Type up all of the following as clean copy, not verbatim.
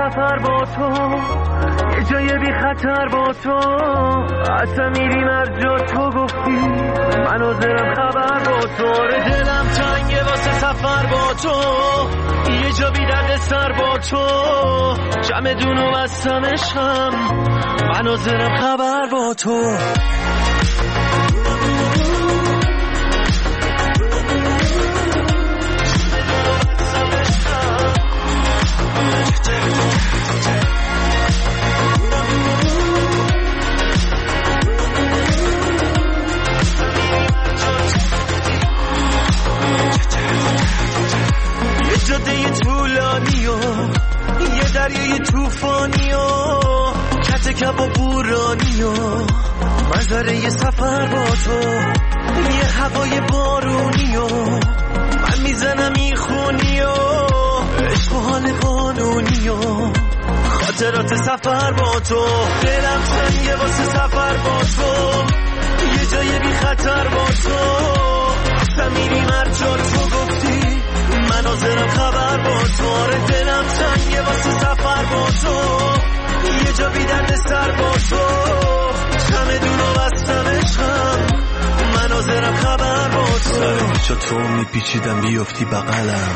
سفر با تو، یه جای بی خطر با تو، اصلا میریم هر جا تو گفتی، من حاضرم خبر با تو. دلم تنگه واسه سفر با تو، یه جا بی درد سر با تو، جمع دونو بستمشم، من حاضرم خبر با تو. جاده طولانی و یه دریای توفانی و کت کب و بورانی و منظره سفر با تو، یه هوای بارونی و من میزنم این خونی و عشق و حال قانونی و خاطرات سفر با تو. دلم تنگه واسه سفر با تو، یه جای بی خطر با تو، اصلا میریم هر جا تو گفتی، من حاضرم خبر با تو. دلم تنگه واسه سفر با تو، یه جا بی درد سر با تو، چمدونو بستم عشقم، من حاضرم خبر با تو. چا تو میپیچیدم بیفتی بغلم،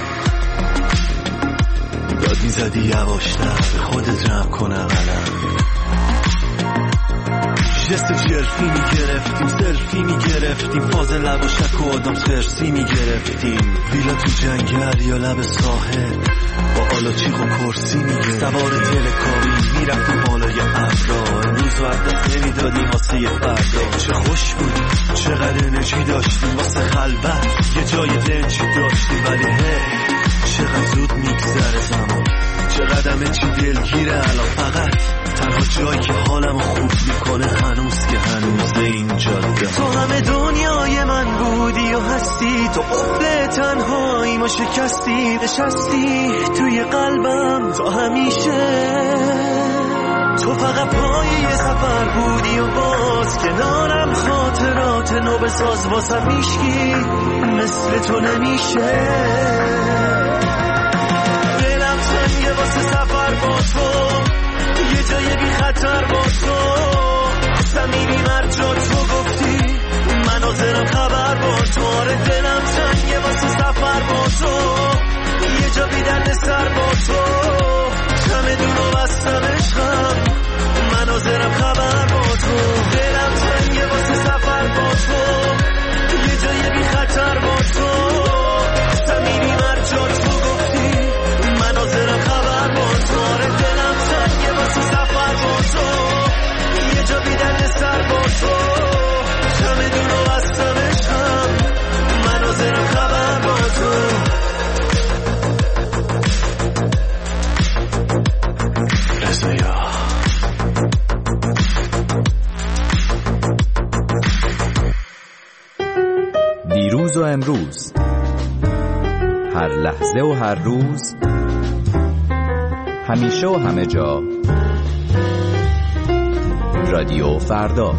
داد میزدی یواشتر به خودت جمع کنه قلم، جست جرفی میگرفتیم، سلفی میگرفتیم، فاز لب و شک و آدم خرسی میگرفتیم، ویلا تو جنگل یا لب ساحل با آلاچیق و کرسی میگرفتیم، سوار تلکابین میرفتیم بالای ابرا، امروز و دست نمیدادیم واسه یه فردا. چه خوش بودیم، چقدر انرژی داشتیم واسه خلوت، یه جای دنجی داشتیم، ولی هی چقدر زود میگذره زمان، چقدر همه چی دلگیره الان، فقط تنها جایی که حالم خوب میکنه هنوز که هنوز این جاده. تو همه دنیای من بودی و هستی، تو قفل تنهایی ما شکستی، نشستی توی قلبم تا همیشه، تو فقط پای سفر بودی و باز کنارم خاطرات نو بساز، واسم میشکی مثل تو نمیشه. دلم تنگه واسه سفر با تو، یه جای بی خطر با تو، اصلا میریم هر جا تو گفتی، من حاضرم خبر با تو. دلم تنگه واسه سفر با تو، یه جا بی درد سر با تو، چمدونو بستم عشقم، من حاضرم خبر با تو. دلم تنگه واسه سفر با تو، یه جای بی خطر با تو، اصلا میریم هر جا تو گفتی، من حاضرم خبر با تو. دلم تنگه واسه سفر با تو، یه جا بی درد سر با تو، چمدونو بستم عشقم، من حاضرم خبر با تو. دیروز و امروز، هر لحظه و هر روز، همیشه و همه جا، رادیو فردا.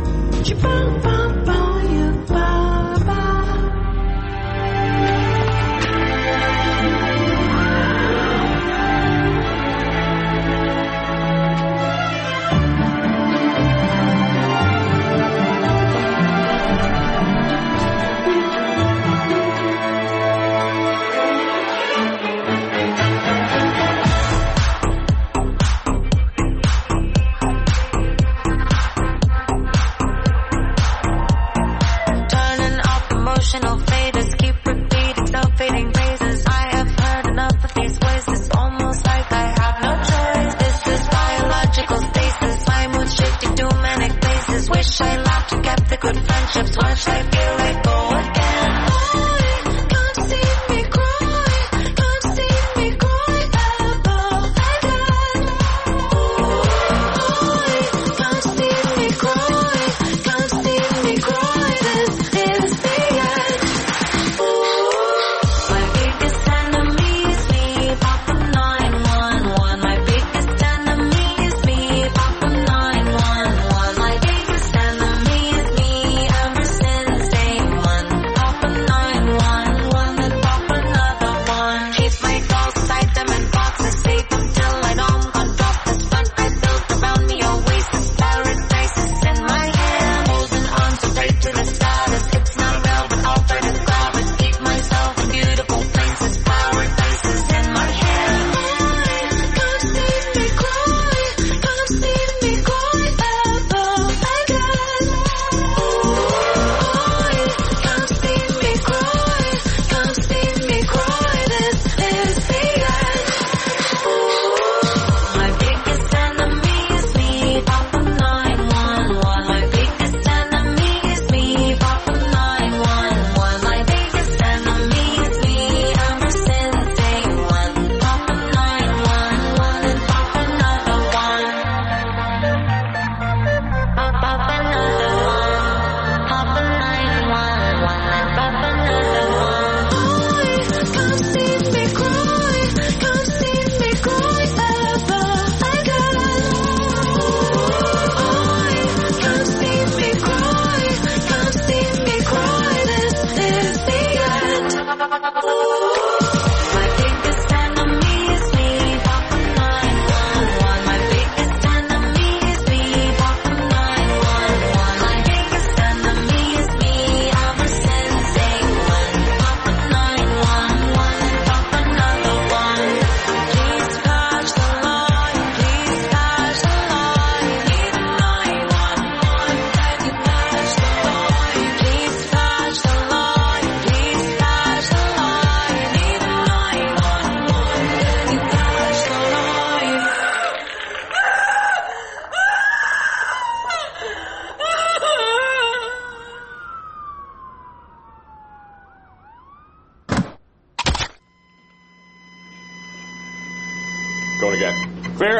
Going again. Clear.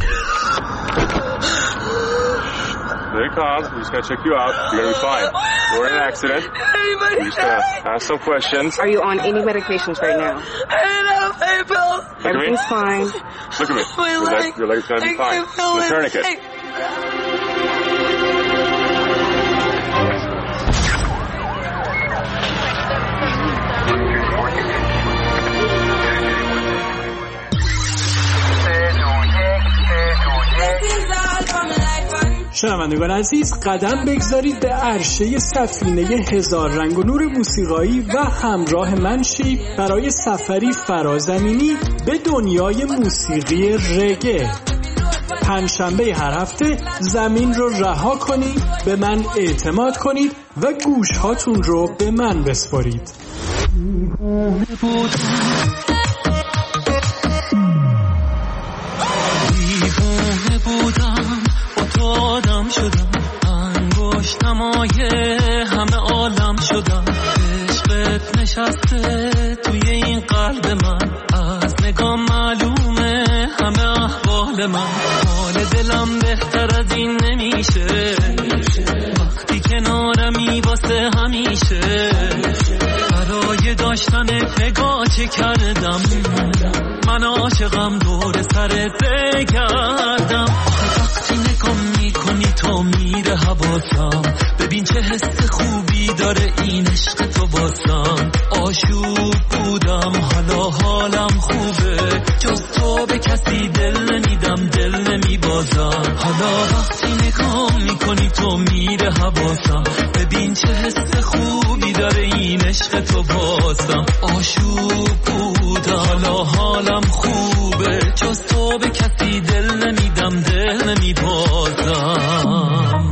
Very calm. We're just gonna check you out. You're gonna be fine. You're in an accident. We're just gonna ask some questions. Are you on any medications right now? Everything's fine. Look at me. Your leg's gonna be fine. The tourniquet. شنوندگان عزیز، قدم بگذارید به عرشه سفینه هزار رنگ و نور موسیقایی و همراه من شید برای سفری فرازمینی به دنیای موسیقی رگه. پنجشنبه هر هفته زمین رو رها کنید، به من اعتماد کنید و گوش هاتون رو به من بسپارید. آدم شدم، انگشت نمای همه عالم شدم، عشقت نشسته توی این قلب من، از نگاه معلومه همه احوال من، حال دلم بهتر از این نمیشه، وقتی کنارمی واسه همیشه، برای داشتن نگاه چه کردم، من عاشقم دور سرت بگردم، وقتی نگاه میکنی تو میره حواسم، ببین چه حس خوبی داره این عشق تو واسم، آشوب بودم حالا حالم خوبه، جز تو به کسی دل نمیدم دل نمیبازم، حالا وقتی نگاه میکنی تو میره حواسم، ببین چه حس خوبی داره این عشق تو واسم، آشوب بودم حالا حالم خوبه، جز تو به کسی دل نمیدم دل نمیبازم.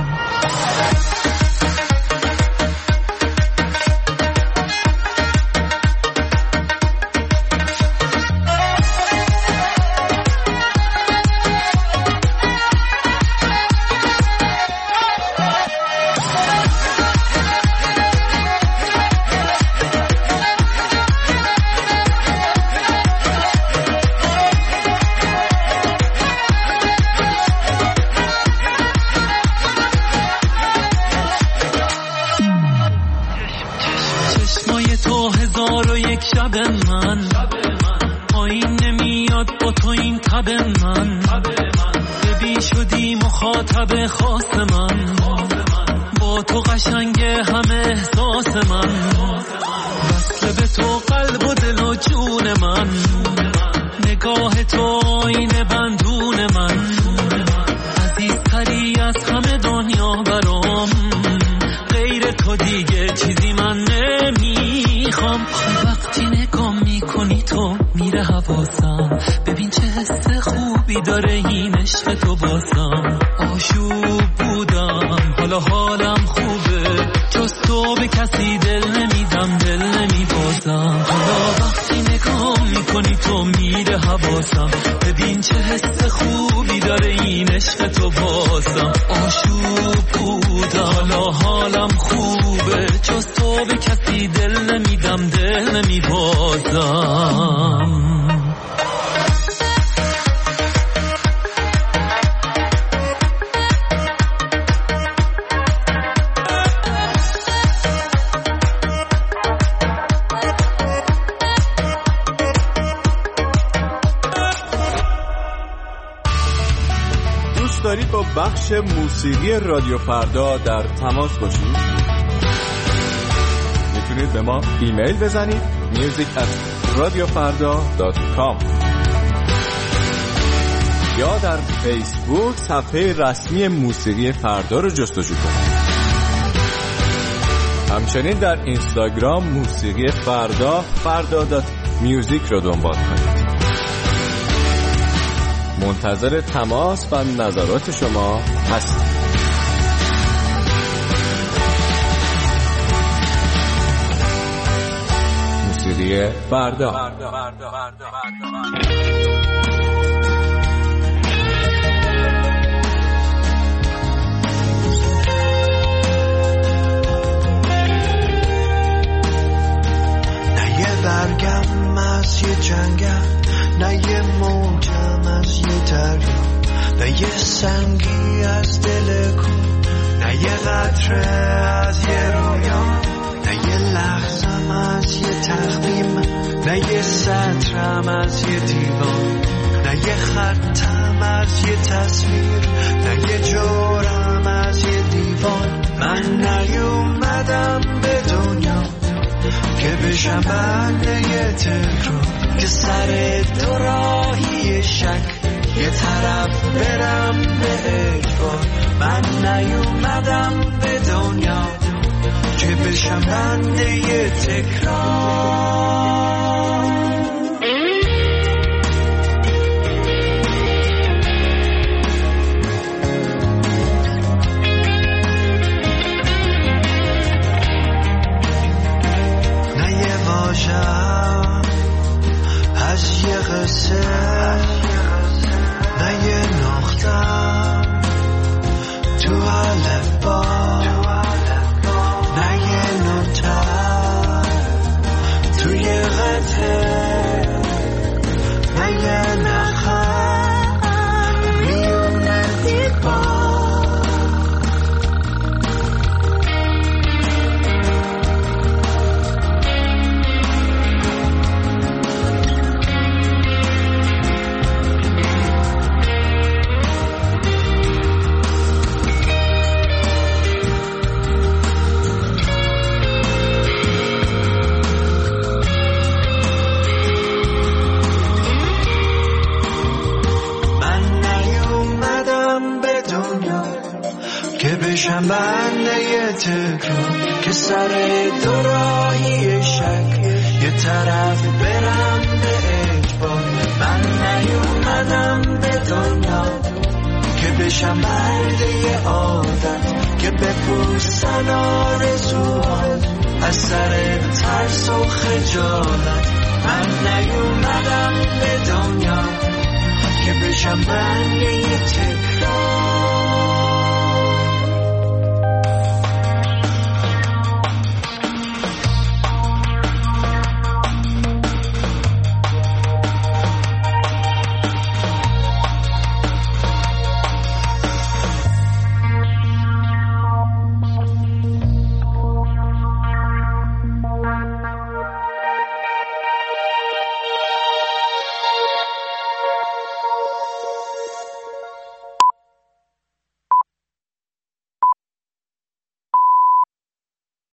شب من پایین نمیاد با تو این تب من، ببین شدی مخاطب خاص من، با تو قشنگ همه احساس من، وصل به تو قلب و دل و جون من، نگاه تو آینه بندون من، عزیزتری از همه دنیا برام، غیر تو دیگه چیزی من نمیخوام، وقتی نگاه میکنی تو میره حواسم، ببین چه حس خوبی داره این عشق تو بازم، آشوب بودم حالا حالم خوبه، جز تو به کسی دل نمیدم دل نمیبازم، حالا وقتی نگاه میکنی تو میره حواسم، ببین چه حس خوبی داره این عشق تو بازم، آشوب بودم حالا حالم خوبه، جز تو به کسی دل نمیدم دل نمیبازم. دارید با بخش موسیقی رادیو فردا در تماس باشید؟ میتونید به ما ایمیل بزنید music@radiofarda.com یا در فیسبوک صفحه رسمی موسیقی فردا رو جستجو کنید. همچنین در اینستاگرام موسیقی فردا.music رو دنبال کنید. منتظر تماس و نظرات شما هستیم. موسیقی فردا. نه یه برگم از یه جنگم، نه یه موجم نه یه سنگی از دل کو، نه یه قطره از یه رویا، نه یه لحظم از یه تقویم، نه یه سطرم از یه دیوان، نه یه خطم از یه تصویر، نه یه جورم از یه دیوان. من نیومدم به دنیا که بشم بنده یه تکرار، که سر دو راهی شک یه طرف برم به اجبار. من نیومدم به دنیا که بشم بنده یه تکرار. از یه قصه، نه یه نقطه تو الفبا، نه یه نوته تو یه قطعه، نه یه نخم میونه دیوار. بشم بنده یه تکرار، که سر دو راهی شک یه طرف برم به اجبار. من نیومدم به دنیا که بشم بنده یه عادت، که بپوسن آرزوهات از سر ترس و خجالت. من نیومدم به دنیا که بشم بنده یه تکرار.